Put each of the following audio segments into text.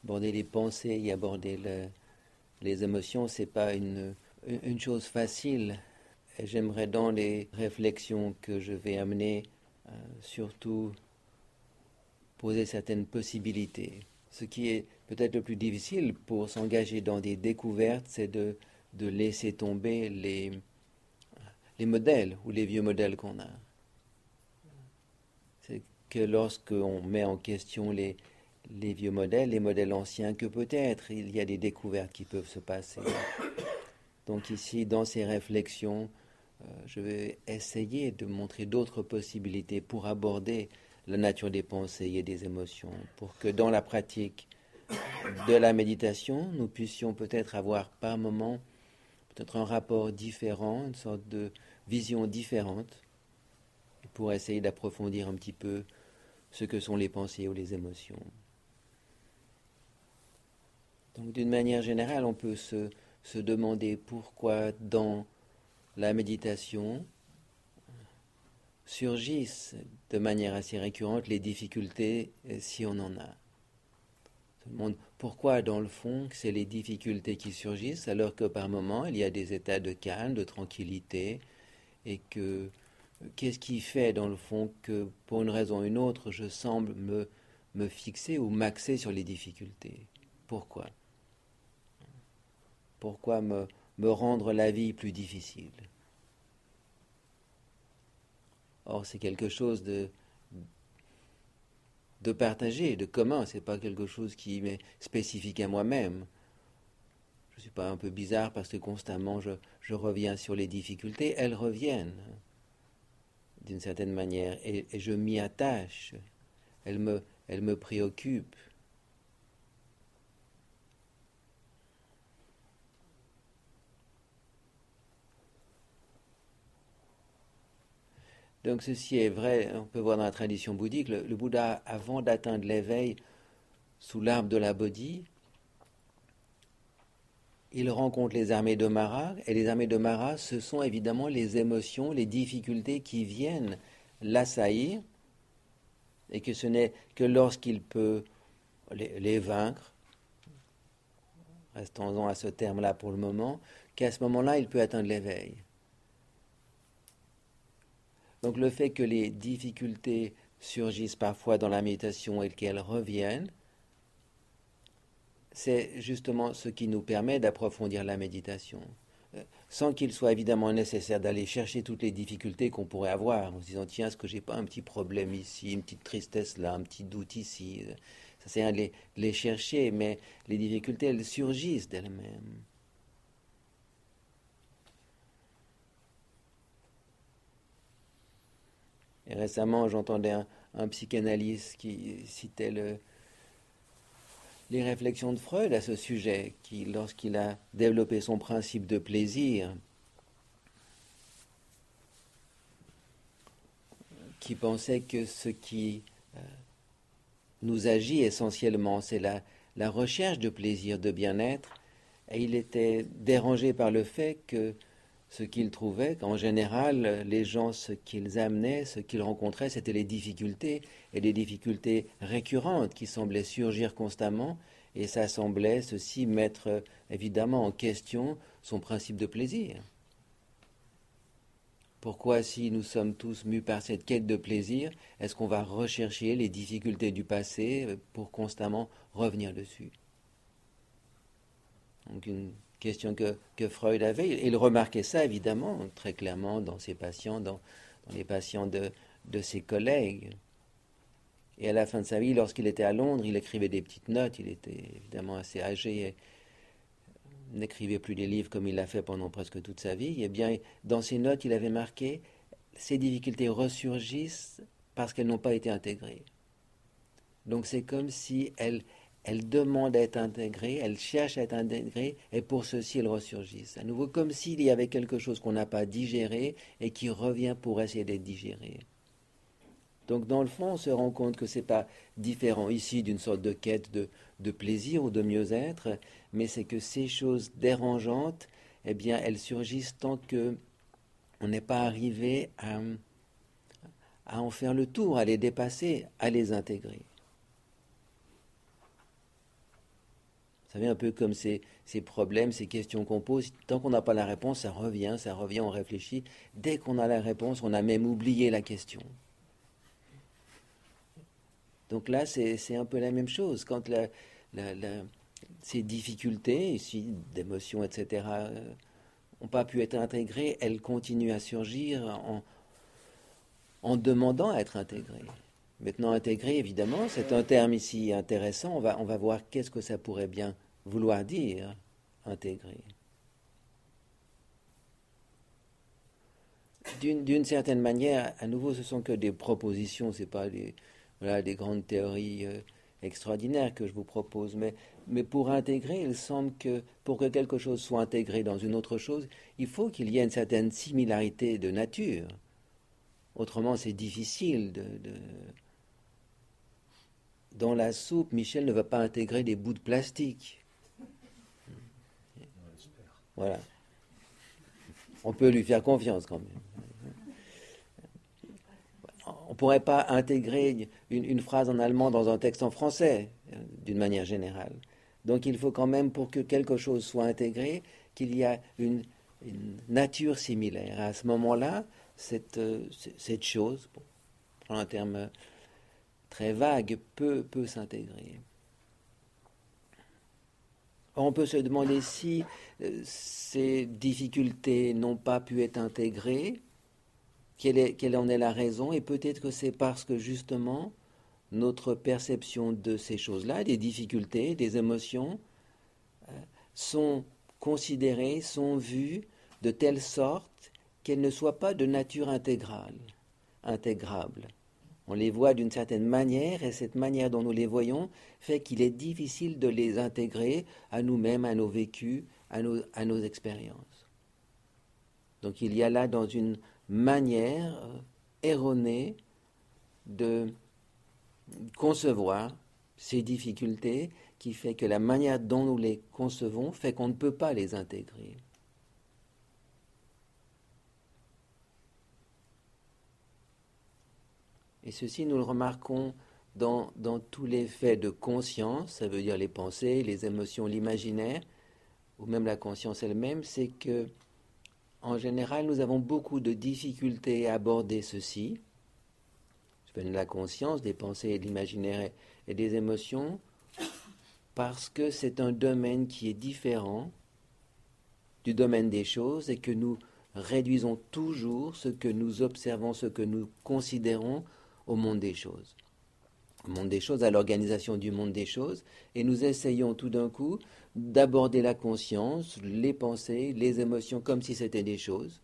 aborder les pensées et aborder les émotions, c'est pas une chose facile. Et j'aimerais dans les réflexions que je vais amener, surtout poser certaines possibilités. Ce qui est peut-être le plus difficile pour s'engager dans des découvertes, c'est de laisser tomber les modèles ou les vieux modèles qu'on a. C'est que lorsqu'on met en question les vieux modèles, les modèles anciens, que peut-être il y a des découvertes qui peuvent se passer. Donc ici, dans ces réflexions, je vais essayer de montrer d'autres possibilités pour aborder la nature des pensées et des émotions, pour que dans la pratique de la méditation, nous puissions peut-être avoir par moment peut-être un rapport différent, une sorte de vision différente, pour essayer d'approfondir un petit peu ce que sont les pensées ou les émotions. Donc d'une manière générale, on peut se demander pourquoi dans la méditation surgissent de manière assez récurrente les difficultés si on en a. Tout le monde, pourquoi dans le fond c'est les difficultés qui surgissent alors que par moments il y a des états de calme, de tranquillité et que qu'est-ce qui fait dans le fond que pour une raison ou une autre je semble me fixer ou m'axer sur les difficultés? Pourquoi? Pourquoi me rendre la vie plus difficile? Or, c'est quelque chose de partagé, de commun. C'est pas quelque chose qui m'est spécifique à moi-même. Je ne suis pas un peu bizarre parce que constamment je reviens sur les difficultés. Elles reviennent d'une certaine manière et je m'y attache. Elles me préoccupent. Donc ceci est vrai, on peut voir dans la tradition bouddhique, le Bouddha, avant d'atteindre l'éveil sous l'arbre de la Bodhi, il rencontre les armées de Mara, et les armées de Mara, ce sont évidemment les émotions, les difficultés qui viennent l'assaillir, et que ce n'est que lorsqu'il peut les vaincre, restons-en à ce terme-là pour le moment, qu'à ce moment-là, il peut atteindre l'éveil. Donc le fait que les difficultés surgissent parfois dans la méditation et qu'elles reviennent, c'est justement ce qui nous permet d'approfondir la méditation. Sans qu'il soit évidemment nécessaire d'aller chercher toutes les difficultés qu'on pourrait avoir, en se disant, tiens, est-ce que j'ai pas un petit problème ici, une petite tristesse là, un petit doute ici. Ça sert à les chercher, mais les difficultés, elles surgissent d'elles-mêmes. Et récemment, j'entendais un psychanalyste qui citait les réflexions de Freud à ce sujet, qui, lorsqu'il a développé son principe de plaisir, qui pensait que ce qui nous agit essentiellement, c'est la recherche de plaisir, de bien-être, et il était dérangé par le fait que ce qu'il trouvait, qu'en général, les gens, ce qu'ils amenaient, ce qu'ils rencontraient, c'était les difficultés, et des difficultés récurrentes qui semblaient surgir constamment, et ça semblait, ceci, mettre évidemment en question son principe de plaisir. Pourquoi, si nous sommes tous mus par cette quête de plaisir, est-ce qu'on va rechercher les difficultés du passé pour constamment revenir dessus? Donc une question que Freud avait. Il remarquait ça évidemment très clairement dans ses patients, dans les patients de ses collègues. Et à la fin de sa vie, lorsqu'il était à Londres, il écrivait des petites notes. Il était évidemment assez âgé et n'écrivait plus des livres comme il l'a fait pendant presque toute sa vie. Et bien, dans ses notes, il avait marqué ces difficultés ressurgissent parce qu'elles n'ont pas été intégrées. Donc c'est comme si elles demandent à être intégrées, elles cherchent à être intégrées, et pour ceci elles ressurgissent. À nouveau, comme s'il y avait quelque chose qu'on n'a pas digéré et qui revient pour essayer d'être digéré. Donc dans le fond, on se rend compte que ce n'est pas différent ici d'une sorte de quête de plaisir ou de mieux-être, mais c'est que ces choses dérangeantes, eh bien, elles surgissent tant que on n'est pas arrivé à en faire le tour, à les dépasser, à les intégrer. savez, un peu comme ces problèmes, ces questions qu'on pose. Tant qu'on n'a pas la réponse, ça revient, on réfléchit. Dès qu'on a la réponse, on a même oublié la question. Donc là, c'est un peu la même chose. Quand ces difficultés, ici, d'émotions, etc., n'ont pas pu être intégrées, elles continuent à surgir en demandant à être intégrées. Maintenant, intégrer, évidemment, c'est un terme ici intéressant. On va voir qu'est-ce que ça pourrait bien vouloir dire, intégrer. D'une certaine manière, à nouveau, ce sont que des propositions, ce n'est pas des grandes théories extraordinaires que je vous propose. Mais pour intégrer, il semble que pour que quelque chose soit intégré dans une autre chose, il faut qu'il y ait une certaine similarité de nature. Autrement, c'est difficile Dans la soupe, Michel ne va pas intégrer des bouts de plastique. Voilà. On peut lui faire confiance quand même. On ne pourrait pas intégrer une phrase en allemand dans un texte en français, d'une manière générale. Donc il faut quand même, pour que quelque chose soit intégré, qu'il y ait une nature similaire. À ce moment-là, cette chose, pour prendre un terme très vague, peut s'intégrer. On peut se demander si ces difficultés n'ont pas pu être intégrées, quelle en est la raison, et peut-être que c'est parce que justement notre perception de ces choses-là, des difficultés, des émotions, sont considérées, sont vues de telle sorte qu'elles ne soient pas de nature intégrable. On les voit d'une certaine manière, et cette manière dont nous les voyons fait qu'il est difficile de les intégrer à nous-mêmes, à nos vécus, à nos expériences. Donc il y a là dans une manière erronée de concevoir ces difficultés qui fait que la manière dont nous les concevons fait qu'on ne peut pas les intégrer. Et ceci, nous le remarquons dans tous les faits de conscience, ça veut dire les pensées, les émotions, l'imaginaire, ou même la conscience elle-même, c'est que, en général, nous avons beaucoup de difficultés à aborder ceci. Je parle de la conscience, des pensées, de l'imaginaire et des émotions, parce que c'est un domaine qui est différent du domaine des choses et que nous réduisons toujours ce que nous observons, ce que nous considérons au monde des choses. Au monde des choses, à l'organisation du monde des choses, et nous essayons tout d'un coup d'aborder la conscience, les pensées, les émotions comme si c'était des choses.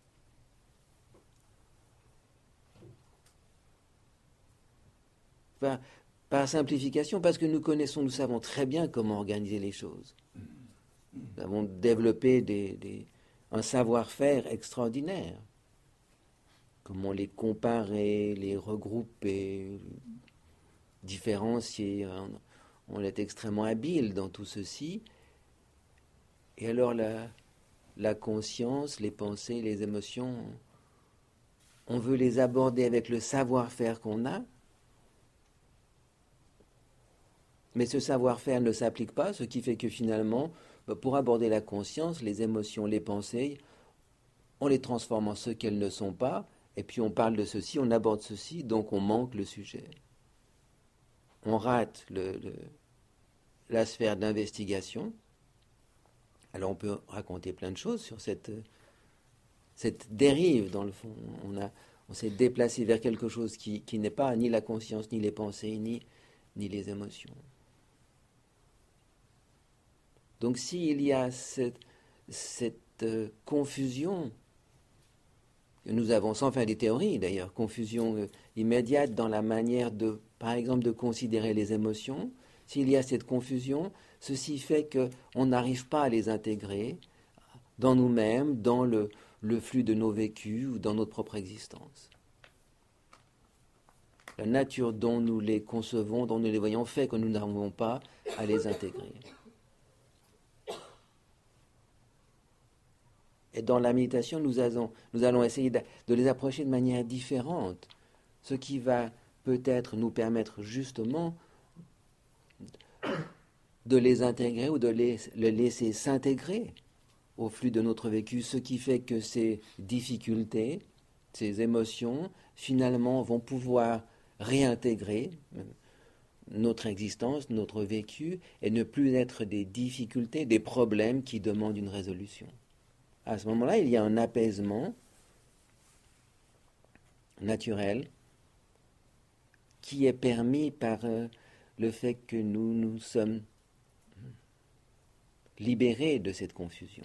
Par simplification, parce que nous savons très bien comment organiser les choses. Nous avons développé un savoir-faire extraordinaire. Comment les comparer, les regrouper, différencier. On est extrêmement habile dans tout ceci. Et alors la conscience, les pensées, les émotions, on veut les aborder avec le savoir-faire qu'on a, mais ce savoir-faire ne s'applique pas, ce qui fait que finalement, pour aborder la conscience, les émotions, les pensées, on les transforme en ce qu'elles ne sont pas, et puis on parle de ceci, on aborde ceci, donc on manque le sujet. On rate la sphère d'investigation. Alors on peut raconter plein de choses sur cette dérive, dans le fond. On s'est déplacé vers quelque chose qui n'est pas ni la conscience, ni les pensées, ni les émotions. Donc s'il y a cette confusion, que nous avons sans faire des théories d'ailleurs, confusion immédiate dans la manière par exemple, de considérer les émotions, s'il y a cette confusion, ceci fait qu'on n'arrive pas à les intégrer dans nous-mêmes, dans le flux de nos vécus ou dans notre propre existence. La nature dont nous les concevons, dont nous les voyons, fait que nous n'arrivons pas à les intégrer. Et dans la méditation, nous allons essayer de les approcher de manière différente, ce qui va peut-être nous permettre justement de les intégrer ou de les laisser s'intégrer au flux de notre vécu, ce qui fait que ces difficultés, ces émotions, finalement vont pouvoir réintégrer notre existence, notre vécu, et ne plus être des difficultés, des problèmes qui demandent une résolution. À ce moment-là, il y a un apaisement naturel qui est permis par le fait que nous nous sommes libérés de cette confusion.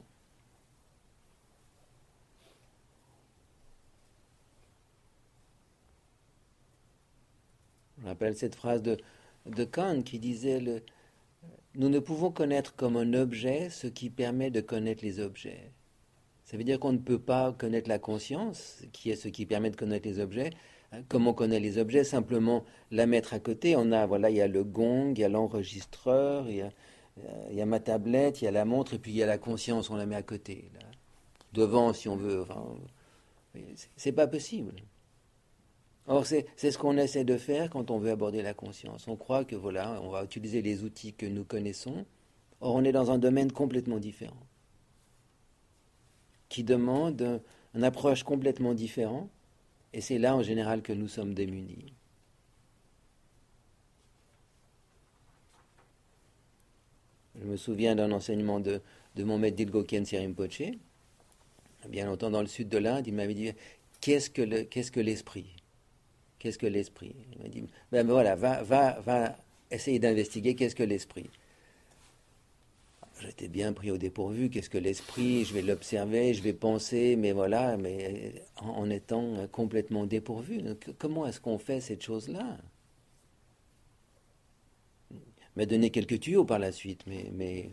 Je rappelle cette phrase de Kant qui disait nous ne pouvons connaître comme un objet ce qui permet de connaître les objets. Ça veut dire qu'on ne peut pas connaître la conscience, qui est ce qui permet de connaître les objets. Comme on connaît les objets, simplement la mettre à côté. Il y a le gong, il y a l'enregistreur, il y a ma tablette, il y a la montre, et puis il y a la conscience, on la met à côté. Là. Devant, si on veut. Enfin, c'est pas possible. Or, c'est ce qu'on essaie de faire quand on veut aborder la conscience. On croit que on va utiliser les outils que nous connaissons. Or, on est dans un domaine complètement différent, qui demande une approche complètement différente, et c'est là en général que nous sommes démunis. Je me souviens d'un enseignement de mon maître Dilgo Khyentse Rinpoche, bien longtemps dans le sud de l'Inde. Il m'avait dit qu'est-ce que l'esprit? Qu'est-ce que l'esprit? Il m'a dit va essayer d'investiguer qu'est-ce que l'esprit. J'étais bien pris au dépourvu. Qu'est-ce que l'esprit? Je vais l'observer, je vais penser, mais en étant complètement dépourvu. Donc, comment est-ce qu'on fait cette chose-là? Il m'a donné quelques tuyaux par la suite, mais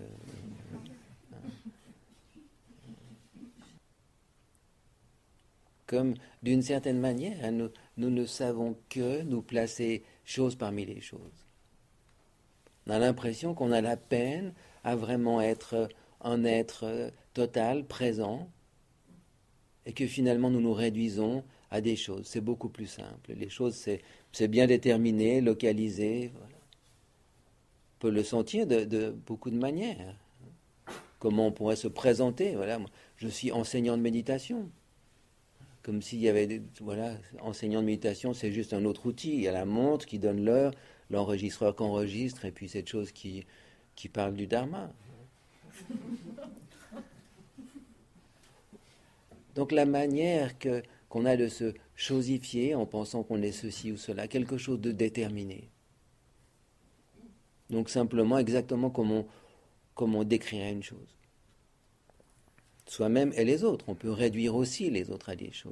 comme d'une certaine manière, nous ne savons que nous placer chose parmi les choses. On a l'impression qu'on a la peine à vraiment être un être total, présent, et que finalement nous nous réduisons à des choses. C'est beaucoup plus simple. Les choses, c'est bien déterminé, localisé. Voilà. On peut le sentir de beaucoup de manières. Comment on pourrait se présenter? Voilà, je suis enseignant de méditation. Comme s'il y avait enseignant de méditation, c'est juste un autre outil. Il y a la montre qui donne l'heure, l'enregistreur qui enregistre, et puis cette chose qui parle du Dharma. Donc la manière qu'on a de se chosifier en pensant qu'on est ceci ou cela, quelque chose de déterminé. Donc simplement exactement comme on décrirait une chose. Soi-même et les autres. On peut réduire aussi les autres à des choses.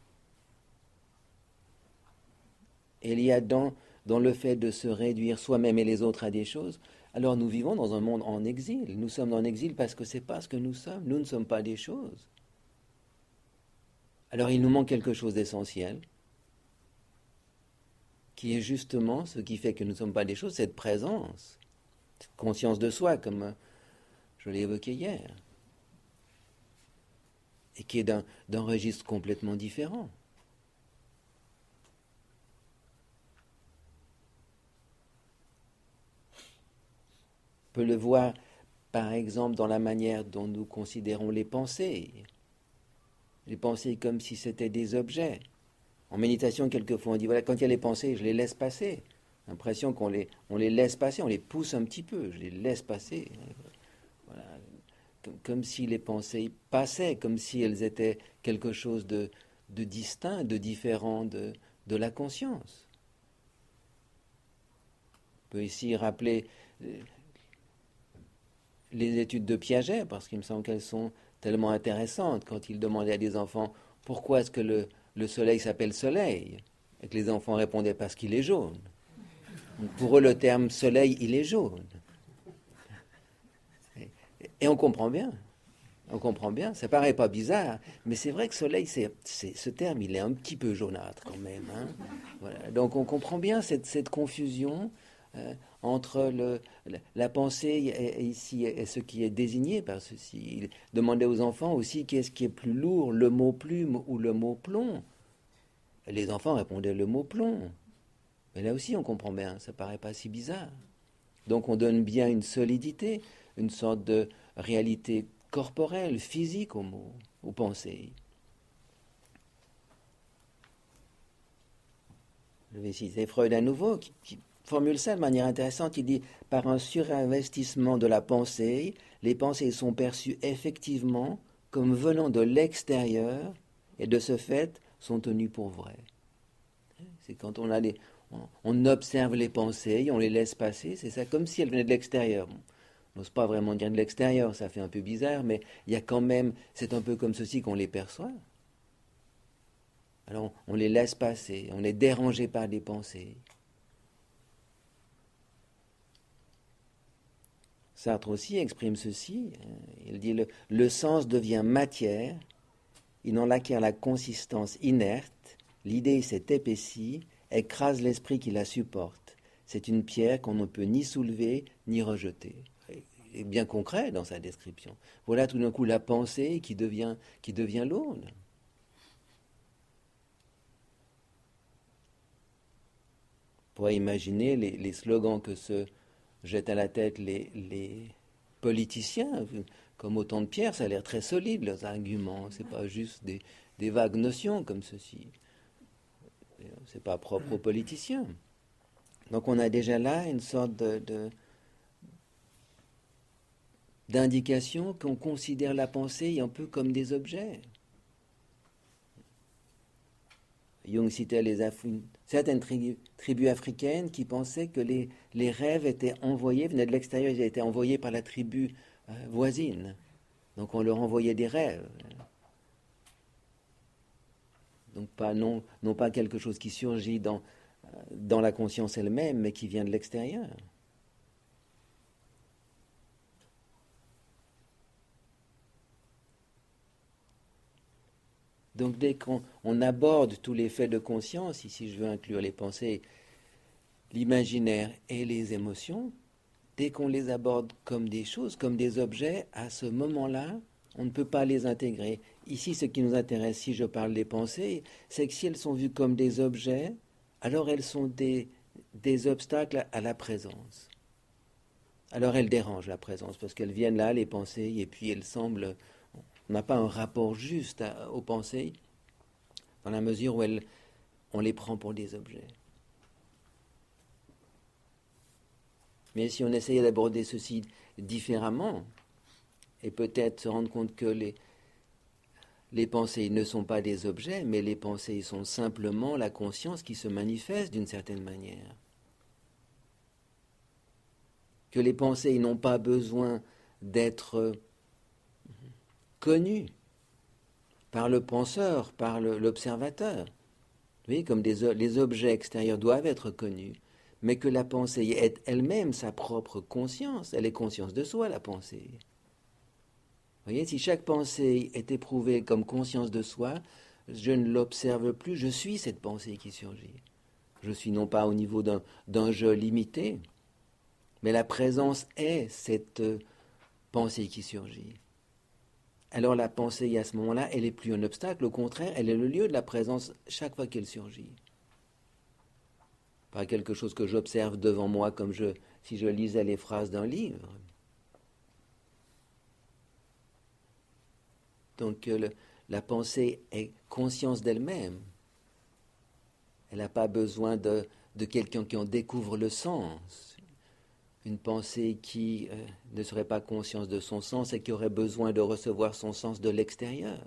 Et il y a dans le fait de se réduire soi-même et les autres à des choses, alors nous vivons dans un monde en exil. Nous sommes en exil parce que c'est pas ce que nous sommes. Nous ne sommes pas des choses. Alors il nous manque quelque chose d'essentiel, qui est justement ce qui fait que nous ne sommes pas des choses, cette présence, cette conscience de soi, comme je l'ai évoqué hier, et qui est d'un registre complètement différent. On peut le voir, par exemple, dans la manière dont nous considérons les pensées. Les pensées comme si c'était des objets. En méditation, quelquefois, on dit, quand il y a les pensées, je les laisse passer. L'impression qu'on les laisse passer, on les pousse un petit peu, je les laisse passer. Voilà. Comme si les pensées passaient, comme si elles étaient quelque chose de distinct, de différent de la conscience. On peut ici rappeler les études de Piaget, parce qu'il me semble qu'elles sont tellement intéressantes, quand il demandait à des enfants pourquoi est-ce que le soleil s'appelle soleil, et que les enfants répondaient parce qu'il est jaune. Donc pour eux, le terme soleil, il est jaune. Et on comprend bien. On comprend bien, ça paraît pas bizarre, mais c'est vrai que soleil, ce terme, il est un petit peu jaunâtre quand même. Hein. Voilà. Donc on comprend bien cette confusion entre la pensée ici et ce qui est désigné par ceci. Il demandait aux enfants aussi qu'est-ce qui est plus lourd, le mot plume ou le mot plomb. Et les enfants répondaient le mot plomb. Mais là aussi on comprend bien, ça paraît pas si bizarre. Donc on donne bien une solidité, une sorte de réalité corporelle, physique aux mots, aux pensées. Je vais citer Freud à nouveau, qui formule ça de manière intéressante. Il dit, par un surinvestissement de la pensée, les pensées sont perçues effectivement comme venant de l'extérieur et de ce fait sont tenues pour vraies. C'est quand on observe les pensées, on les laisse passer, c'est ça, comme si elles venaient de l'extérieur. On n'ose pas vraiment dire de l'extérieur, ça fait un peu bizarre, mais il y a quand même, c'est un peu comme ceci qu'on les perçoit. Alors on les laisse passer, on est dérangé par des pensées. Sartre aussi exprime ceci, il dit le sens devient matière, il en acquiert la consistance inerte, l'idée s'est épaissie, écrase l'esprit qui la supporte. C'est une pierre qu'on ne peut ni soulever ni rejeter. Il est bien concret dans sa description. Voilà tout d'un coup la pensée qui devient lourde. On pourrait imaginer les slogans que se jettent à la tête les politiciens, comme autant de pierres, ça a l'air très solide, leurs arguments. C'est pas juste des vagues notions comme ceci. C'est pas propre aux politiciens. Donc on a déjà là une sorte d'indication qu'on considère la pensée un peu comme des objets. Jung citait certaines tribus africaines qui pensaient que les rêves étaient envoyés, venaient de l'extérieur, ils étaient envoyés par la tribu voisine. Donc on leur envoyait des rêves. Donc non pas quelque chose qui surgit dans la conscience elle-même, mais qui vient de l'extérieur. Donc dès qu'on aborde tous les faits de conscience, ici je veux inclure les pensées, l'imaginaire et les émotions, dès qu'on les aborde comme des choses, comme des objets, à ce moment-là, on ne peut pas les intégrer. Ici, ce qui nous intéresse, si je parle des pensées, c'est que si elles sont vues comme des objets, alors elles sont des obstacles à la présence. Alors elles dérangent la présence, parce qu'elles viennent là, les pensées, et puis elles semblent... On n'a pas un rapport juste aux pensées, dans la mesure où on les prend pour des objets. Mais si on essayait d'aborder ceci différemment, et peut-être se rendre compte que les pensées ne sont pas des objets, mais les pensées sont simplement la conscience qui se manifeste d'une certaine manière. Que les pensées n'ont pas besoin d'être connues par le penseur, par l'observateur. Vous voyez, comme les objets extérieurs doivent être connus, mais que la pensée est elle-même sa propre conscience. Elle est conscience de soi, la pensée. Vous voyez, si chaque pensée est éprouvée comme conscience de soi, je ne l'observe plus, je suis cette pensée qui surgit. Je suis non pas au niveau d'un je limité, mais la présence est cette pensée qui surgit. Alors la pensée, à ce moment-là, elle n'est plus un obstacle, au contraire, elle est le lieu de la présence chaque fois qu'elle surgit. Pas quelque chose que j'observe devant moi comme si je lisais les phrases d'un livre. Donc la pensée est conscience d'elle-même. Elle n'a pas besoin de quelqu'un qui en découvre le sens. Une pensée qui ne serait pas conscience de son sens et qui aurait besoin de recevoir son sens de l'extérieur.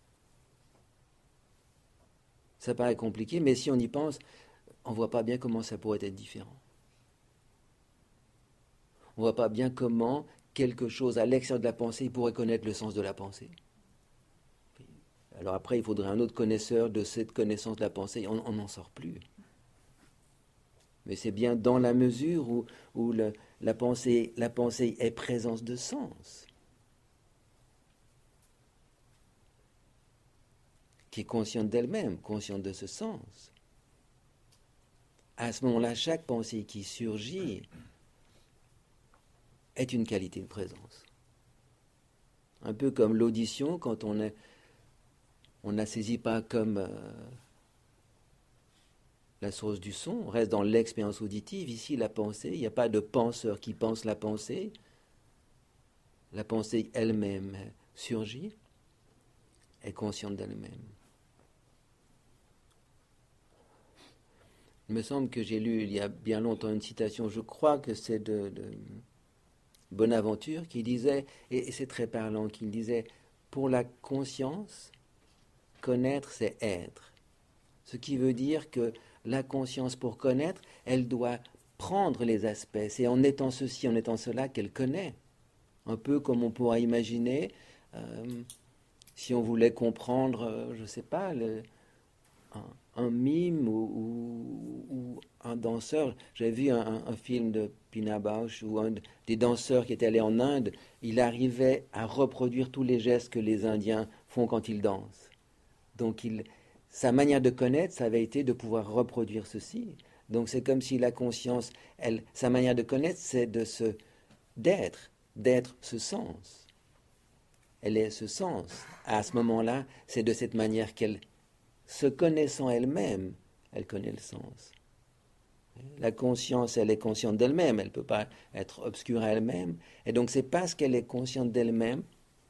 Ça paraît compliqué, mais si on y pense, on ne voit pas bien comment ça pourrait être différent. On ne voit pas bien comment quelque chose à l'extérieur de la pensée pourrait connaître le sens de la pensée. Alors après, il faudrait un autre connaisseur de cette connaissance de la pensée. On n'en sort plus. Mais c'est bien dans la mesure où la pensée est présence de sens, qui est consciente d'elle-même, consciente de ce sens. À ce moment-là, chaque pensée qui surgit est une qualité de présence. Un peu comme l'audition, quand on la saisit pas comme la source du son, on reste dans l'expérience auditive. Ici, la pensée, il n'y a pas de penseur qui pense la pensée. La pensée elle-même surgit, est consciente d'elle-même. Il me semble que j'ai lu il y a bien longtemps une citation, je crois que c'est de Bonaventure, qui disait, et c'est très parlant, qu'il disait, pour la conscience, connaître c'est être. Ce qui veut dire que la conscience, pour connaître, elle doit prendre les aspects. C'est en étant ceci, en étant cela qu'elle connaît. Un peu comme on pourra imaginer, si on voulait comprendre, je ne sais pas, un mime ou un danseur. J'avais vu un film de Pina Bausch où un des danseurs qui était allé en Inde, il arrivait à reproduire tous les gestes que les Indiens font quand ils dansent. Donc sa manière de connaître, ça avait été de pouvoir reproduire ceci. Donc c'est comme si la conscience, sa manière de connaître, c'est d'être ce sens. Elle est ce sens. À ce moment-là, c'est de cette manière qu'elle, se connaissant elle-même, elle connaît le sens. La conscience, elle est consciente d'elle-même, elle ne peut pas être obscure à elle-même. Et donc c'est parce qu'elle est consciente d'elle-même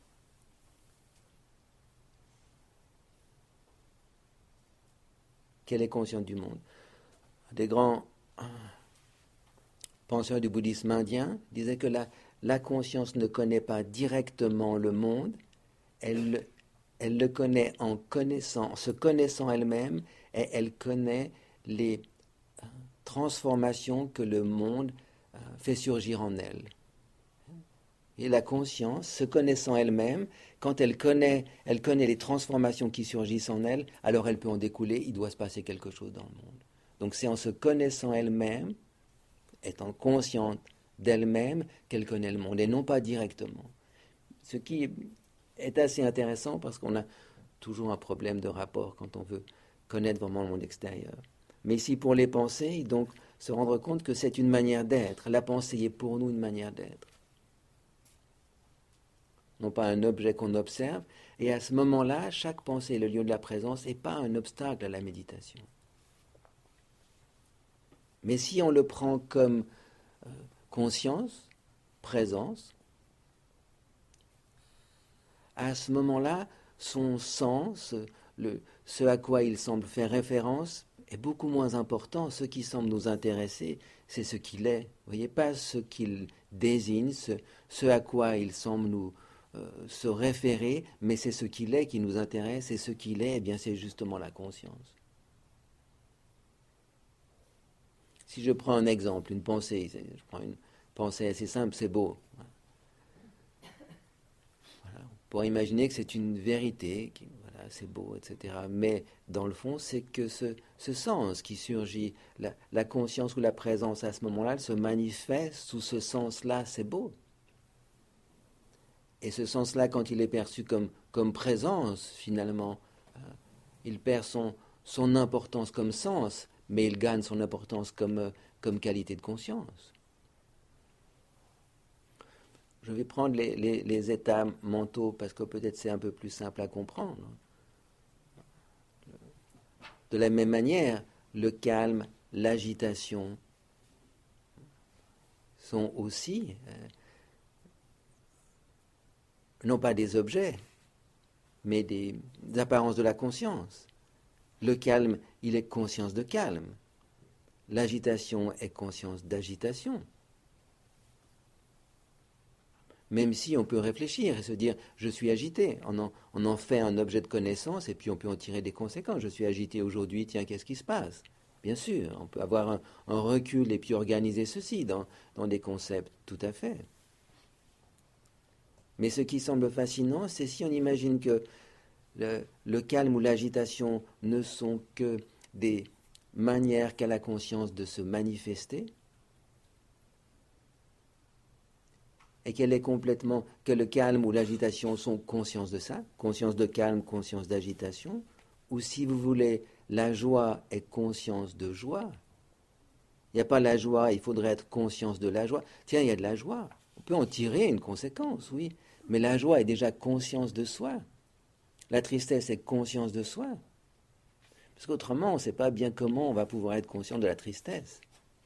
qu'elle est consciente du monde. Des grands penseurs du bouddhisme indien disaient que la conscience ne connaît pas directement le monde, elle le connaît en se connaissant elle-même, et elle connaît les transformations que le monde fait surgir en elle. Et la conscience, se connaissant elle-même, quand elle connaît les transformations qui surgissent en elle, alors elle peut en découler, il doit se passer quelque chose dans le monde. Donc c'est en se connaissant elle-même, étant consciente d'elle-même, qu'elle connaît le monde, et non pas directement. Ce qui est assez intéressant parce qu'on a toujours un problème de rapport quand on veut connaître vraiment le monde extérieur. Mais ici, pour les pensées, donc, se rendre compte que c'est une manière d'être. La pensée est pour nous une manière d'être. Non pas un objet qu'on observe. Et à ce moment-là, chaque pensée, le lieu de la présence, n'est pas un obstacle à la méditation. Mais si on le prend comme conscience, présence, à ce moment-là, son sens, ce à quoi il semble faire référence, est beaucoup moins important. Ce qui semble nous intéresser, c'est ce qu'il est. Vous voyez, pas ce qu'il désigne, ce à quoi il semble nous se référer, mais c'est ce qu'il est qui nous intéresse, et ce qu'il est, eh bien, c'est justement la conscience. Si je prends un exemple, une pensée, je prends une pensée assez simple, c'est beau. Voilà. On pourrait imaginer que c'est une vérité, voilà, c'est beau, etc. Mais dans le fond, c'est que ce sens qui surgit, la conscience ou la présence à ce moment-là, elle se manifeste sous ce sens-là, c'est beau. Et ce sens-là, quand il est perçu comme présence, finalement, il perd son importance comme sens, mais il gagne son importance comme qualité de conscience. Je vais prendre les états mentaux parce que peut-être c'est un peu plus simple à comprendre. De la même manière, le calme, l'agitation sont aussi non pas des objets, mais des apparences de la conscience. Le calme, il est conscience de calme. L'agitation est conscience d'agitation. Même si on peut réfléchir et se dire « je suis agité », on en fait un objet de connaissance et puis on peut en tirer des conséquences. Je suis agité aujourd'hui, tiens, qu'est-ce qui se passe? Bien sûr, on peut avoir un recul et puis organiser ceci dans des concepts, tout à fait. Mais ce qui semble fascinant, c'est si on imagine que le calme ou l'agitation ne sont que des manières qu'a la conscience de se manifester, et qu'elle est complètement, que le calme ou l'agitation sont conscience de ça, conscience de calme, conscience d'agitation, ou si vous voulez, la joie est conscience de joie. Il n'y a pas la joie, il faudrait être conscience de la joie. Tiens, il y a de la joie, on peut en tirer une conséquence, oui, mais la joie est déjà conscience de soi. La tristesse est conscience de soi. Parce qu'autrement, on ne sait pas bien comment on va pouvoir être conscient de la tristesse.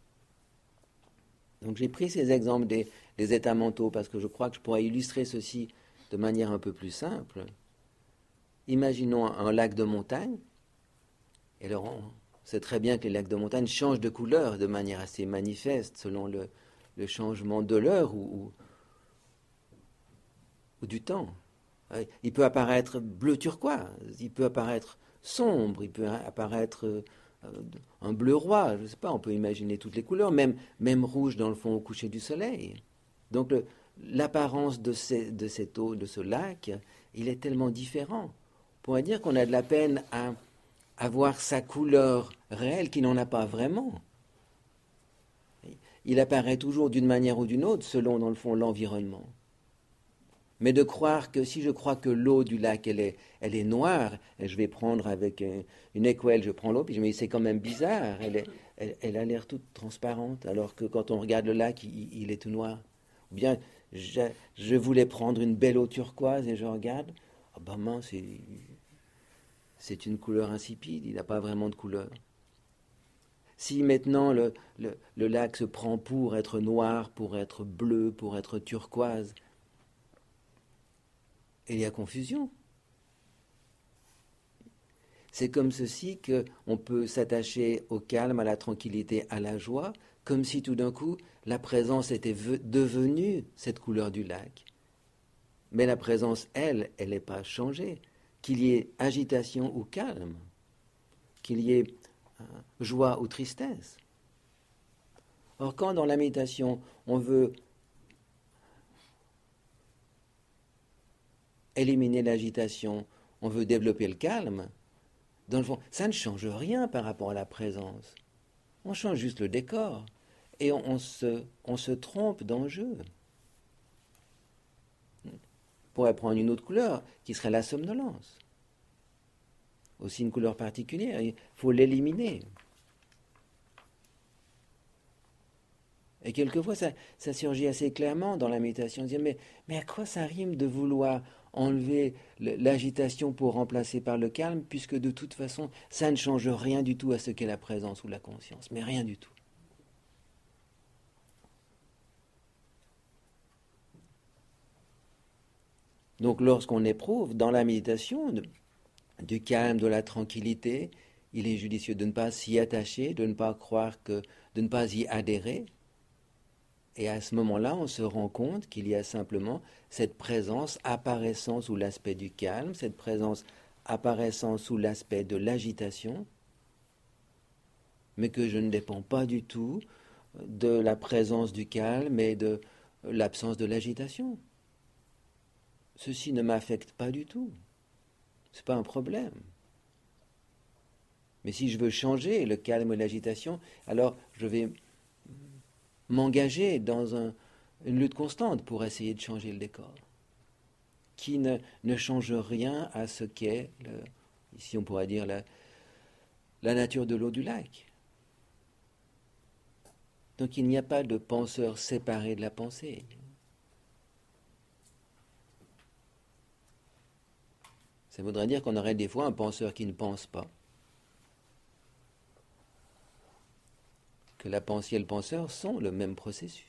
Donc j'ai pris ces exemples des états mentaux parce que je crois que je pourrais illustrer ceci de manière un peu plus simple. Imaginons un lac de montagne. Et alors on sait très bien que les lacs de montagne changent de couleur de manière assez manifeste selon le changement de l'heure ou du temps. Il peut apparaître bleu turquoise, il peut apparaître sombre, il peut apparaître un bleu roi, je ne sais pas, on peut imaginer toutes les couleurs, même rouge dans le fond au coucher du soleil. Donc l'apparence de cette eau, de ce lac, il est tellement différent. On pourrait dire qu'on a de la peine à avoir sa couleur réelle qui n'en a pas vraiment. Il apparaît toujours d'une manière ou d'une autre selon, dans le fond, l'environnement. Mais de croire que si je crois que l'eau du lac, elle est noire, et je vais prendre avec une équelle, je prends l'eau, puis je me dis c'est quand même bizarre, elle a l'air toute transparente, alors que quand on regarde le lac, il est tout noir. Ou bien je voulais prendre une belle eau turquoise et je regarde, ah ben mince, c'est une couleur insipide, il n'a pas vraiment de couleur. Si maintenant le lac se prend pour être noir, pour être bleu, pour être turquoise, il y a confusion. C'est comme ceci qu'on peut s'attacher au calme, à la tranquillité, à la joie, comme si tout d'un coup la présence était devenue cette couleur du lac. Mais la présence, elle n'est pas changée. Qu'il y ait agitation ou calme, qu'il y ait joie ou tristesse. Or, quand dans la méditation, on veut éliminer l'agitation, on veut développer le calme, dans le fond, ça ne change rien par rapport à la présence. On change juste le décor et on se trompe dans le jeu. On pourrait prendre une autre couleur qui serait la somnolence. Aussi une couleur particulière, il faut l'éliminer. Et quelquefois, ça surgit assez clairement dans la méditation. On se dit, mais à quoi ça rime de vouloir enlever l'agitation pour remplacer par le calme, puisque de toute façon, ça ne change rien du tout à ce qu'est la présence ou la conscience, mais rien du tout. Donc lorsqu'on éprouve dans la méditation du calme, de la tranquillité, il est judicieux de ne pas s'y attacher, de ne pas croire de ne pas y adhérer. Et à ce moment-là, on se rend compte qu'il y a simplement cette présence apparaissant sous l'aspect du calme, cette présence apparaissant sous l'aspect de l'agitation, mais que je ne dépends pas du tout de la présence du calme et de l'absence de l'agitation. Ceci ne m'affecte pas du tout. Ce n'est pas un problème. Mais si je veux changer le calme et l'agitation, alors je vais m'engager dans une lutte constante pour essayer de changer le décor, qui ne change rien à ce qu'est, ici on pourrait dire, la nature de l'eau du lac. Donc il n'y a pas de penseur séparé de la pensée. Ça voudrait dire qu'on aurait des fois un penseur qui ne pense pas. Que la pensée et le penseur sont le même processus.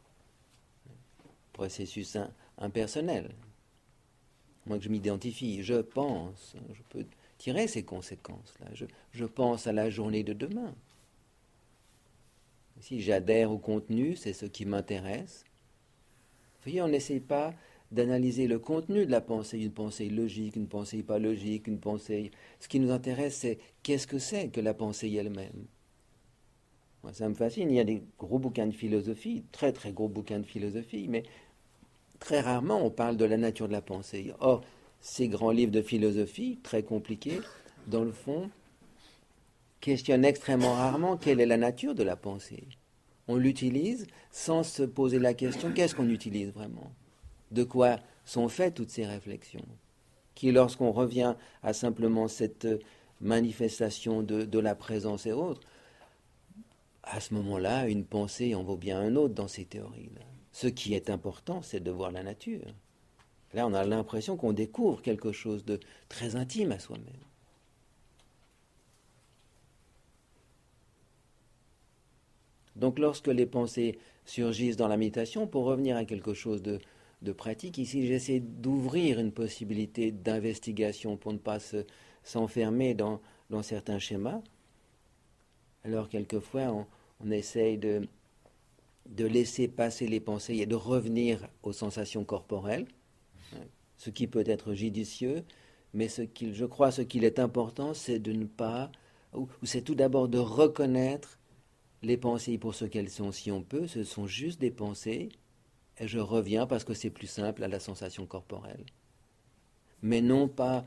Processus impersonnel. Moi que je m'identifie, je pense, je peux tirer ces conséquences-là. Je pense à la journée de demain. Si j'adhère au contenu, c'est ce qui m'intéresse. Vous voyez, on n'essaie pas d'analyser le contenu de la pensée, une pensée logique, une pensée pas logique, une pensée... Ce qui nous intéresse, c'est qu'est-ce que c'est que la pensée elle-même. Moi, ça me fascine, il y a des gros bouquins de philosophie, très très gros bouquins de philosophie, mais très rarement on parle de la nature de la pensée. Or, ces grands livres de philosophie, très compliqués, dans le fond, questionnent extrêmement rarement quelle est la nature de la pensée. On l'utilise sans se poser la question, qu'est-ce qu'on utilise vraiment ? De quoi sont faites toutes ces réflexions ? Qui, lorsqu'on revient à simplement cette manifestation de la présence et autres, à ce moment-là, une pensée en vaut bien un autre dans ces théories-là. Ce qui est important, c'est de voir la nature. Là, on a l'impression qu'on découvre quelque chose de très intime à soi-même. Donc lorsque les pensées surgissent dans la méditation, pour revenir à quelque chose de pratique, ici j'essaie d'ouvrir une possibilité d'investigation pour ne pas s'enfermer dans certains schémas. Alors quelquefois on essaye de laisser passer les pensées et de revenir aux sensations corporelles, ce qui peut être judicieux, mais je crois ce qu'il est important, c'est de ne pas, ou c'est tout d'abord de reconnaître les pensées pour ce qu'elles sont, si on peut, ce sont juste des pensées, et je reviens parce que c'est plus simple à la sensation corporelle. Mais non pas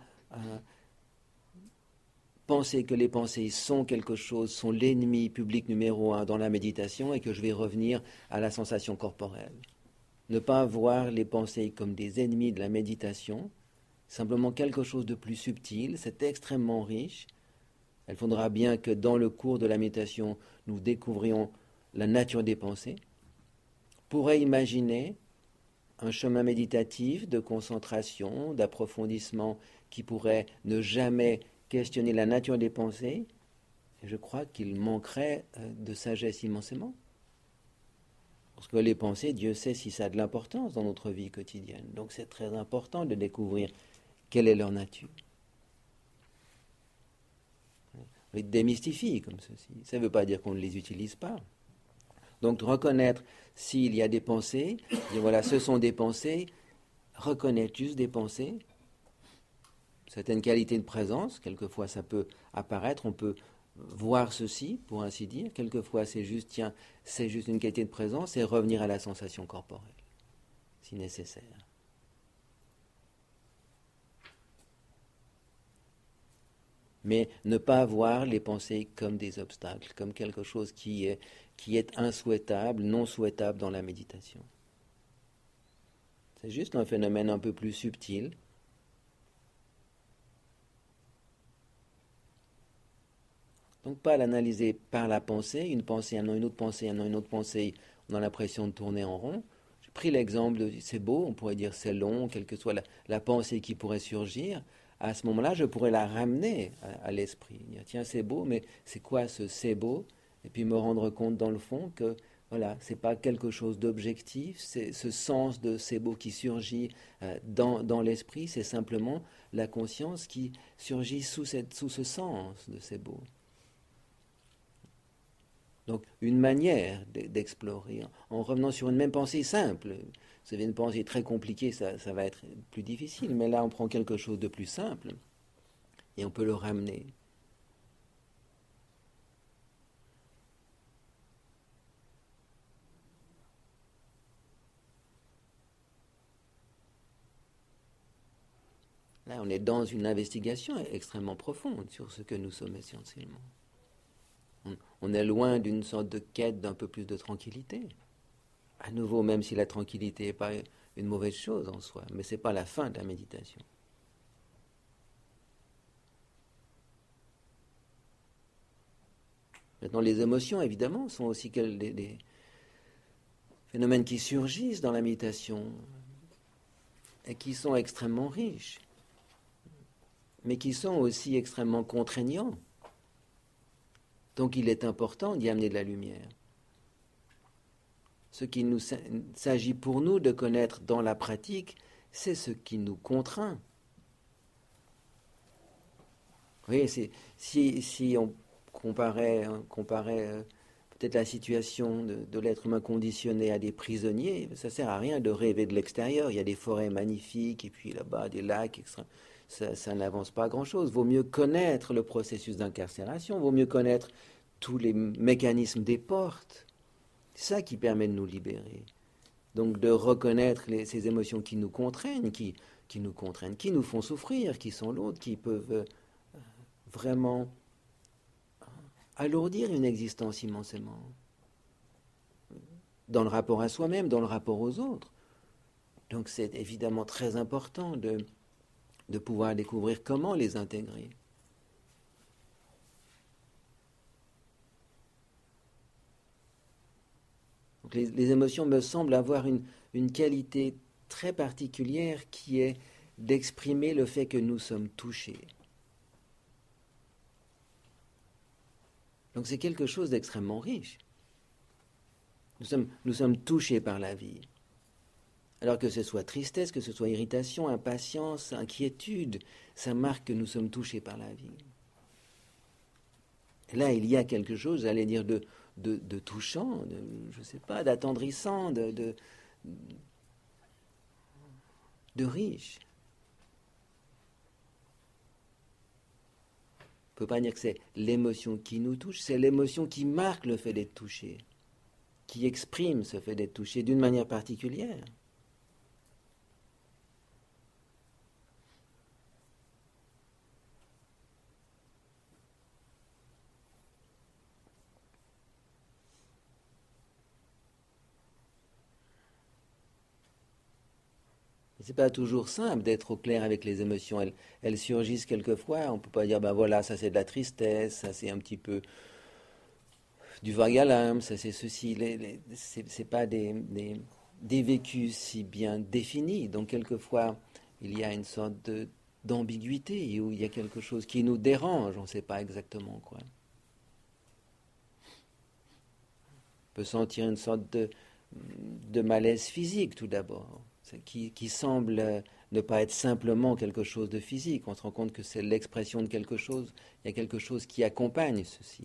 penser que les pensées sont quelque chose, sont l'ennemi public numéro un dans la méditation et que je vais revenir à la sensation corporelle. Ne pas voir les pensées comme des ennemis de la méditation, simplement quelque chose de plus subtil, c'est extrêmement riche. Il faudra bien que dans le cours de la méditation, nous découvrions la nature des pensées. On pourrait imaginer un chemin méditatif de concentration, d'approfondissement qui pourrait ne jamais questionner la nature des pensées. Et je crois qu'il manquerait de sagesse immensément. Parce que les pensées, Dieu sait si ça a de l'importance dans notre vie quotidienne. Donc c'est très important de découvrir quelle est leur nature. On les démystifie comme ceci. Ça ne veut pas dire qu'on ne les utilise pas. Donc reconnaître s'il y a des pensées, dire voilà, ce sont des pensées, reconnaître juste des pensées, certaines qualités de présence, quelquefois ça peut apparaître, on peut voir ceci, pour ainsi dire, quelquefois c'est juste une qualité de présence et revenir à la sensation corporelle, si nécessaire. Mais ne pas voir les pensées comme des obstacles, comme quelque chose qui est insouhaitable, non souhaitable dans la méditation. C'est juste un phénomène un peu plus subtil. Donc pas l'analyser par la pensée, une pensée, une autre pensée, une autre pensée, on a l'impression de tourner en rond. J'ai pris l'exemple de c'est beau, on pourrait dire c'est long, quelle que soit la pensée qui pourrait surgir. À ce moment-là, je pourrais la ramener à l'esprit. Dire, tiens, c'est beau, mais c'est quoi ce c'est beau? Et puis me rendre compte dans le fond que voilà, c'est pas quelque chose d'objectif, c'est ce sens de c'est beau qui surgit dans l'esprit, c'est simplement la conscience qui surgit sous ce sens de c'est beau. Donc une manière d'explorer, en revenant sur une même pensée simple. Vous savez, une pensée très compliquée, ça va être plus difficile, mais là on prend quelque chose de plus simple et on peut le ramener. Là on est dans une investigation extrêmement profonde sur ce que nous sommes essentiellement. On est loin d'une sorte de quête d'un peu plus de tranquillité. À nouveau, même si la tranquillité n'est pas une mauvaise chose en soi, mais ce n'est pas la fin de la méditation. Maintenant, les émotions, évidemment, sont aussi des phénomènes qui surgissent dans la méditation et qui sont extrêmement riches, mais qui sont aussi extrêmement contraignants. Donc il est important d'y amener de la lumière. Ce qu'il s'agit pour nous de connaître dans la pratique, c'est ce qui nous contraint. Vous voyez, si on comparait peut-être la situation de l'être humain conditionné à des prisonniers, ça ne sert à rien de rêver de l'extérieur. Il y a des forêts magnifiques et puis là-bas des lacs, etc. Ça n'avance pas à grand-chose. Vaut mieux connaître le processus d'incarcération, vaut mieux connaître tous les mécanismes des portes. C'est ça qui permet de nous libérer. Donc de reconnaître ces émotions qui nous contraignent, qui nous font souffrir, qui sont l'autre, qui peuvent vraiment alourdir une existence immensément. Dans le rapport à soi-même, dans le rapport aux autres. Donc c'est évidemment très important de pouvoir découvrir comment les intégrer. Donc les émotions me semblent avoir une qualité très particulière qui est d'exprimer le fait que nous sommes touchés. Donc c'est quelque chose d'extrêmement riche. Nous sommes touchés par la vie. Alors que ce soit tristesse, que ce soit irritation, impatience, inquiétude, ça marque que nous sommes touchés par la vie. Et là, il y a quelque chose, j'allais dire, de touchant, je ne sais pas, d'attendrissant, de riche. On ne peut pas dire que c'est l'émotion qui nous touche, c'est l'émotion qui marque le fait d'être touché, qui exprime ce fait d'être touché d'une manière particulière. C'est pas toujours simple d'être au clair avec les émotions. Elles surgissent quelquefois. On peut pas dire, ben voilà, ça c'est de la tristesse, ça c'est un petit peu du vague à l'âme, ça c'est ceci. C'est pas des vécus si bien définis. Donc quelquefois, il y a une sorte d'ambiguïté où il y a quelque chose qui nous dérange, on ne sait pas exactement quoi. On peut sentir une sorte de malaise physique tout d'abord, qui semble ne pas être simplement quelque chose de physique. On se rend compte que c'est l'expression de quelque chose. Il y a quelque chose qui accompagne ceci.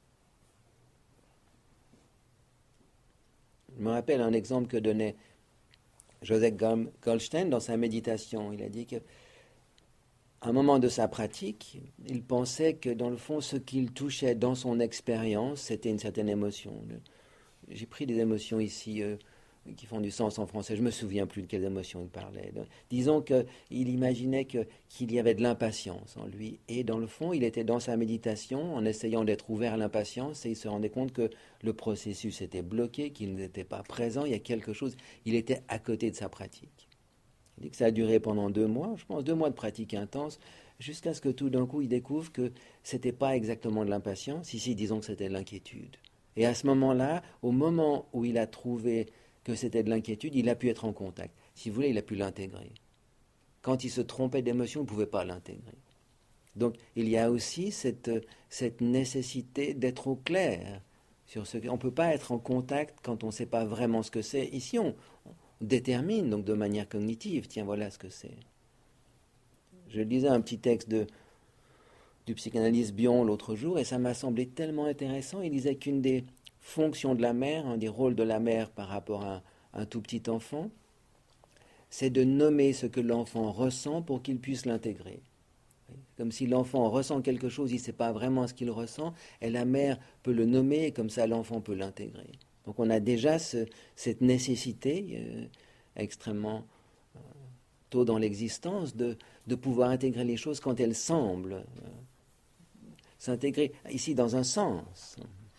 Je me rappelle un exemple que donnait Joseph Goldstein dans sa méditation. Il a dit qu'à un moment de sa pratique, il pensait que dans le fond, ce qu'il touchait dans son expérience, c'était une certaine émotion. J'ai pris des émotions ici qui font du sens en français. Je ne me souviens plus de quelles émotions il parlait. Disons qu'il imaginait qu'il y avait de l'impatience en lui. Et dans le fond, il était dans sa méditation en essayant d'être ouvert à l'impatience et il se rendait compte que le processus était bloqué, qu'il n'était pas présent. Il y a quelque chose. Il était à côté de sa pratique. Il dit que ça a duré pendant 2 mois, je pense, 2 mois de pratique intense, jusqu'à ce que tout d'un coup, il découvre que ce n'était pas exactement de l'impatience. Ici, disons que c'était de l'inquiétude. Et à ce moment-là, au moment où il a trouvé que c'était de l'inquiétude, il a pu être en contact. Si vous voulez, il a pu l'intégrer. Quand il se trompait d'émotion, il ne pouvait pas l'intégrer. Donc, il y a aussi cette nécessité d'être au clair sur ce que... On ne peut pas être en contact quand on ne sait pas vraiment ce que c'est. Ici, on détermine donc de manière cognitive, tiens, voilà ce que c'est. Je lisais un petit texte du psychanalyste Bion l'autre jour, et ça m'a semblé tellement intéressant. Il disait qu'une des fonctions de la mère, un des rôles de la mère par rapport à un tout petit enfant, c'est de nommer ce que l'enfant ressent pour qu'il puisse l'intégrer. Comme si l'enfant ressent quelque chose, il ne sait pas vraiment ce qu'il ressent, et la mère peut le nommer, et comme ça l'enfant peut l'intégrer. Donc on a déjà cette nécessité extrêmement tôt dans l'existence de pouvoir intégrer les choses quand elles semblent s'intégrer ici dans un sens.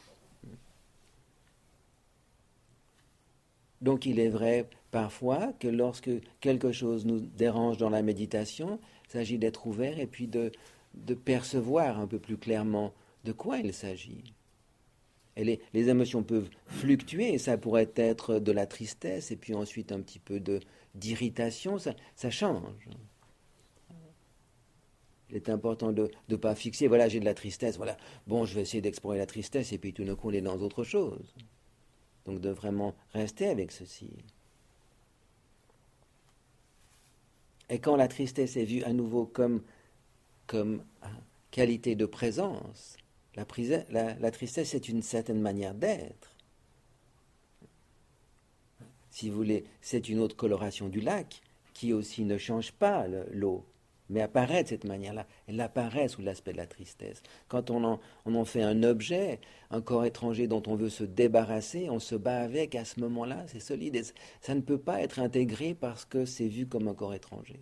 Donc il est vrai parfois que lorsque quelque chose nous dérange dans la méditation, il s'agit d'être ouvert et puis de percevoir un peu plus clairement de quoi il s'agit. Et les émotions peuvent fluctuer, et ça pourrait être de la tristesse et puis ensuite un petit peu d'irritation, ça change. Il est important de ne pas fixer, voilà, j'ai de la tristesse, voilà, bon, je vais essayer d'explorer la tristesse, et puis tout d'un coup, on est dans autre chose. Donc de vraiment rester avec ceci. Et quand la tristesse est vue à nouveau comme qualité de présence, la tristesse est une certaine manière d'être. Si vous voulez, c'est une autre coloration du lac qui aussi ne change pas l'eau, mais apparaît de cette manière-là. Elle apparaît sous l'aspect de la tristesse. Quand on en fait un objet, un corps étranger dont on veut se débarrasser, on se bat avec, à ce moment-là, c'est solide. Et ça ne peut pas être intégré parce que c'est vu comme un corps étranger.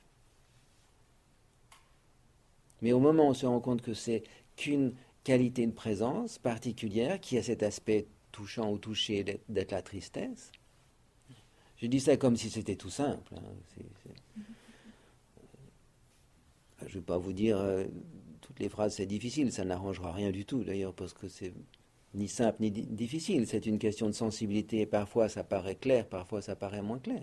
Mais au moment où on se rend compte que c'est qu'une qualité de présence particulière qui a cet aspect touchant ou touché d'être la tristesse, je dis ça comme si c'était tout simple. Je ne vais pas vous dire toutes les phrases, c'est difficile, ça n'arrangera rien du tout d'ailleurs, parce que c'est ni simple ni difficile. C'est une question de sensibilité. Parfois ça paraît clair, parfois ça paraît moins clair.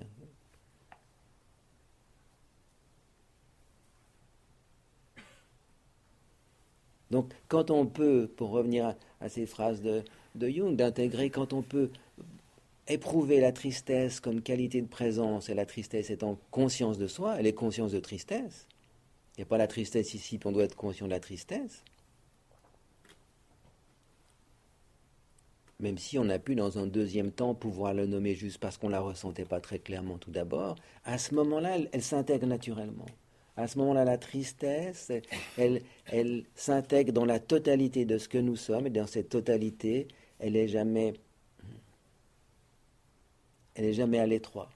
Donc quand on peut, pour revenir à ces phrases de Jung, d'intégrer, quand on peut éprouver la tristesse comme qualité de présence, et la tristesse étant conscience de soi, elle est conscience de tristesse. Il n'y a pas la tristesse ici, puis on doit être conscient de la tristesse. Même si on a pu, dans un deuxième temps, pouvoir le nommer juste parce qu'on ne la ressentait pas très clairement tout d'abord, à ce moment-là, elle s'intègre naturellement. À ce moment-là, la tristesse, elle s'intègre dans la totalité de ce que nous sommes, et dans cette totalité, elle n'est jamais à l'étroit.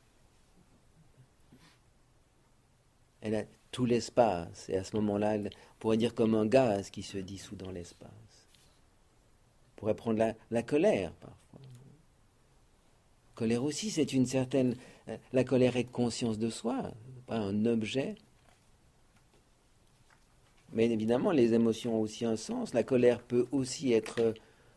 Elle a tout l'espace, et à ce moment-là, on pourrait dire comme un gaz qui se dissout dans l'espace. On pourrait prendre la colère, parfois. La colère aussi, c'est une certaine... La colère est conscience de soi, pas un objet. Mais évidemment, les émotions ont aussi un sens. La colère peut aussi être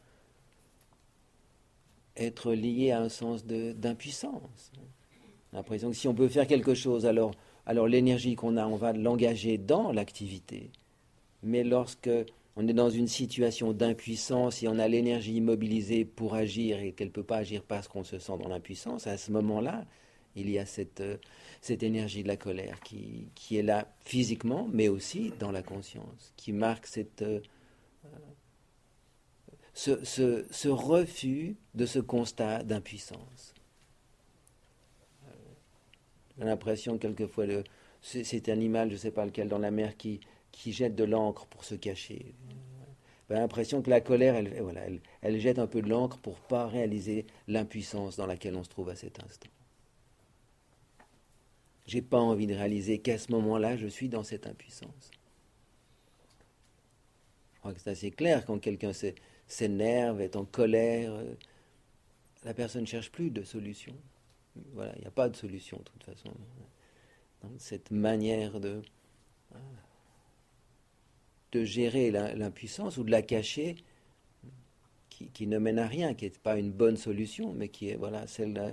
liée à un sens d'impuissance. L'impression que si on peut faire quelque chose, alors l'énergie qu'on a, on va l'engager dans l'activité. Mais lorsque on est dans une situation d'impuissance et on a l'énergie immobilisée pour agir et qu'elle ne peut pas agir parce qu'on se sent dans l'impuissance, à ce moment-là, il y a cette énergie de la colère qui est là physiquement, mais aussi dans la conscience, qui marque ce refus de ce constat d'impuissance. J'ai l'impression quelquefois cet animal, je ne sais pas lequel, dans la mer qui jette de l'encre pour se cacher. J'ai l'impression que la colère, elle jette un peu de l'encre pour ne pas réaliser l'impuissance dans laquelle on se trouve à cet instant. Je n'ai pas envie de réaliser qu'à ce moment-là, je suis dans cette impuissance. Je crois que c'est assez clair quand quelqu'un s'énerve, est en colère, la personne ne cherche plus de solution. Voilà, il n'y a pas de solution de toute façon. Donc, cette manière de gérer l'impuissance ou de la cacher qui ne mène à rien, qui n'est pas une bonne solution, mais qui est celle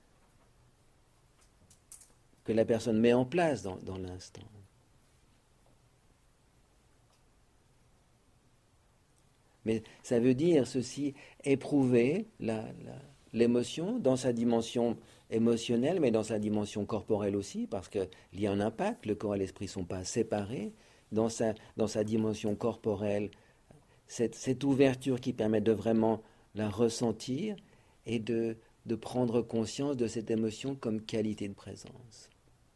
que la personne met en place dans l'instant. Mais ça veut dire ceci, éprouver l'émotion dans sa dimension émotionnelle, mais dans sa dimension corporelle aussi, parce qu'il y a un impact, le corps et l'esprit ne sont pas séparés. Dans sa dimension corporelle, cette ouverture qui permet de vraiment la ressentir et de prendre conscience de cette émotion comme qualité de présence.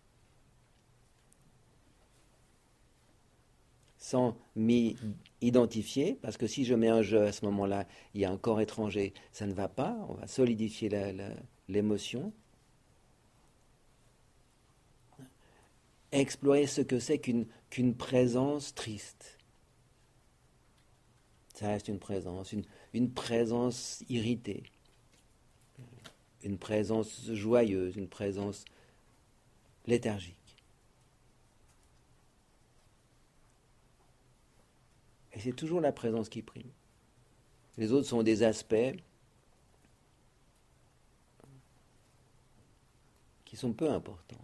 Sans m'y identifier, parce que si je mets un jeu à ce moment-là, il y a un corps étranger, ça ne va pas, on va solidifier l'émotion. Explorer ce que c'est qu'une présence triste. Ça reste une présence, une présence irritée, une présence joyeuse, une présence léthargique. Et c'est toujours la présence qui prime. Les autres sont des aspects qui sont peu importants.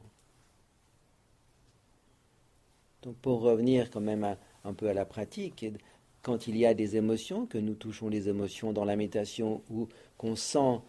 Donc pour revenir quand même un peu à la pratique, quand il y a des émotions, que nous touchons les émotions dans la méditation ou qu'on sent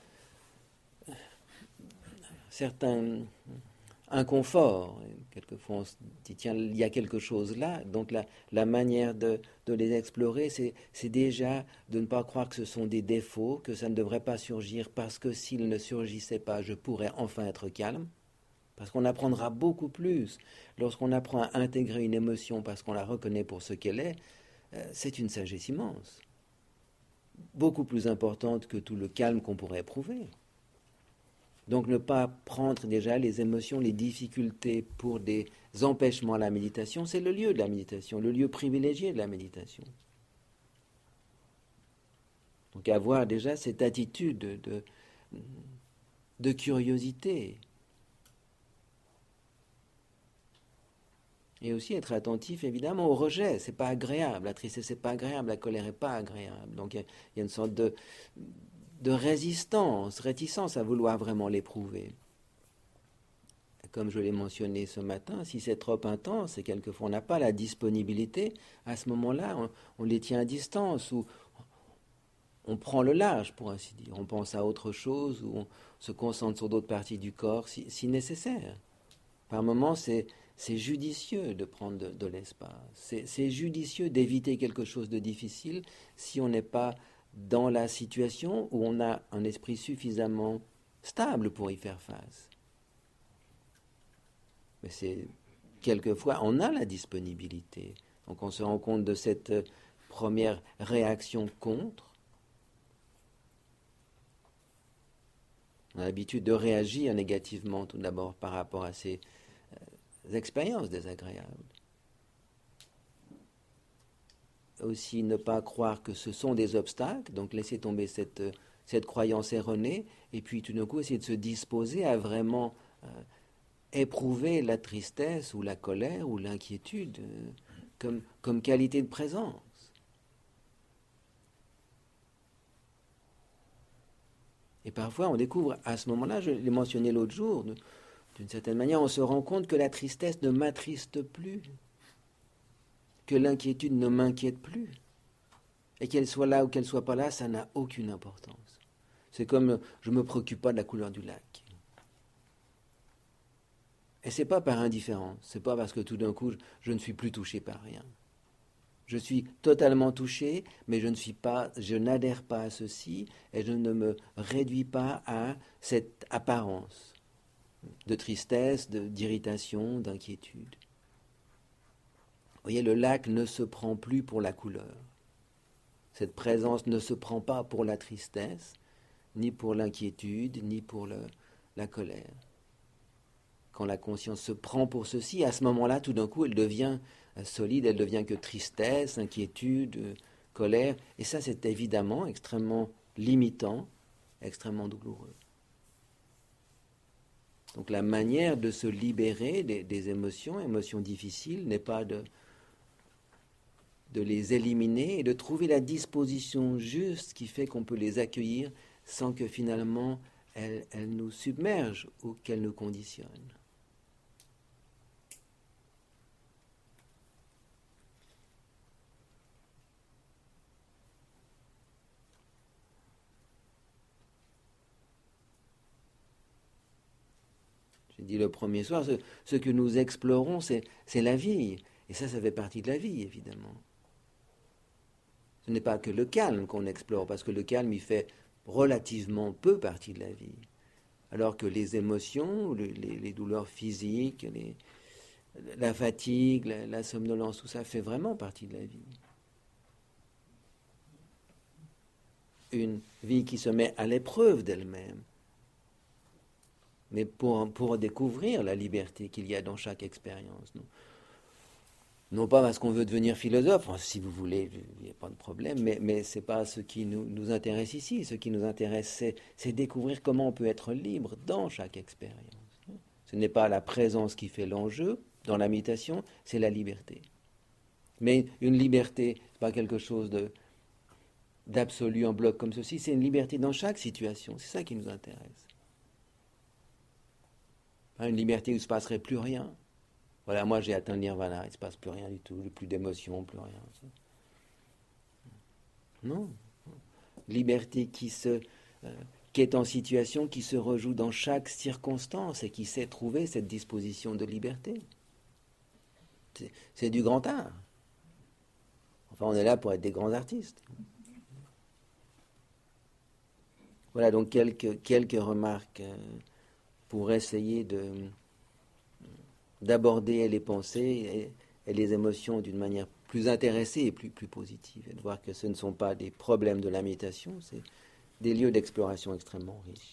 certains inconforts, quelquefois on se dit tiens, il y a quelque chose là, donc la manière de les explorer, c'est déjà de ne pas croire que ce sont des défauts, que ça ne devrait pas surgir parce que s'ils ne surgissaient pas, je pourrais enfin être calme. Parce qu'on apprendra beaucoup plus lorsqu'on apprend à intégrer une émotion parce qu'on la reconnaît pour ce qu'elle est. C'est une sagesse immense, beaucoup plus importante que tout le calme qu'on pourrait éprouver. Donc ne pas prendre déjà les émotions, les difficultés pour des empêchements à la méditation, c'est le lieu de la méditation, le lieu privilégié de la méditation. Donc avoir déjà cette attitude de curiosité. Et aussi être attentif, évidemment, au rejet. C'est pas agréable. La tristesse n'est pas agréable. La colère n'est pas agréable. Donc, il y a une sorte de résistance, réticence à vouloir vraiment l'éprouver. Comme je l'ai mentionné ce matin, si c'est trop intense et quelquefois on n'a pas la disponibilité, à ce moment-là, on les tient à distance ou on prend le large, pour ainsi dire. On pense à autre chose ou on se concentre sur d'autres parties du corps si nécessaire. Par moments, c'est judicieux de prendre de l'espace. C'est judicieux d'éviter quelque chose de difficile si on n'est pas dans la situation où on a un esprit suffisamment stable pour y faire face. Mais c'est quelquefois, on a la disponibilité. Donc on se rend compte de cette première réaction contre. On a l'habitude de réagir négativement tout d'abord par rapport à ces expériences désagréables. Aussi ne pas croire que ce sont des obstacles, donc laisser tomber cette croyance erronée, et puis tout d'un coup essayer de se disposer à vraiment éprouver la tristesse ou la colère ou l'inquiétude comme qualité de présence. Et parfois on découvre à ce moment-là, je l'ai mentionné l'autre jour, d'une certaine manière on se rend compte que la tristesse ne m'attriste plus, que l'inquiétude ne m'inquiète plus. Et qu'elle soit là ou qu'elle soit pas là, ça n'a aucune importance. C'est comme je ne me préoccupe pas de la couleur du lac. Et c'est pas par indifférence, c'est pas parce que tout d'un coup je ne suis plus touché par rien. Je suis totalement touché, mais je n'adhère pas à ceci et je ne me réduis pas à cette apparence de tristesse, d'irritation, d'inquiétude. Vous voyez, le lac ne se prend plus pour la couleur. Cette présence ne se prend pas pour la tristesse, ni pour l'inquiétude, ni pour la colère. Quand la conscience se prend pour ceci, à ce moment-là, tout d'un coup, elle devient solide, elle devient que tristesse, inquiétude, colère. Et ça, c'est évidemment extrêmement limitant, extrêmement douloureux. Donc la manière de se libérer des émotions difficiles, n'est pas de les éliminer et de trouver la disposition juste qui fait qu'on peut les accueillir sans que finalement elles nous submergent ou qu'elles nous conditionnent. J'ai dit le premier soir, ce que nous explorons, c'est la vie. Et ça fait partie de la vie, évidemment. Ce n'est pas que le calme qu'on explore, parce que le calme, il fait relativement peu partie de la vie. Alors que les émotions, les douleurs physiques, la fatigue, la somnolence, tout ça fait vraiment partie de la vie. Une vie qui se met à l'épreuve d'elle-même, mais pour découvrir la liberté qu'il y a dans chaque expérience. Non pas parce qu'on veut devenir philosophe, si vous voulez, il n'y a pas de problème, mais ce n'est pas ce qui nous intéresse ici. Ce qui nous intéresse, c'est découvrir comment on peut être libre dans chaque expérience. Ce n'est pas la présence qui fait l'enjeu dans la méditation, c'est la liberté. Mais une liberté, ce n'est pas quelque chose d'absolu en bloc comme ceci, c'est une liberté dans chaque situation, c'est ça qui nous intéresse. Une liberté où il ne se passerait plus rien. Voilà, moi j'ai atteint le nirvana, il ne se passe plus rien du tout, plus d'émotion, plus rien. Non. Liberté qui est en situation, qui se rejoue dans chaque circonstance et qui sait trouver cette disposition de liberté. C'est du grand art. Enfin, on est là pour être des grands artistes. Voilà donc quelques remarques pour essayer d'aborder les pensées et les émotions d'une manière plus intéressée et plus positive, et de voir que ce ne sont pas des problèmes de la méditation, c'est des lieux d'exploration extrêmement riches.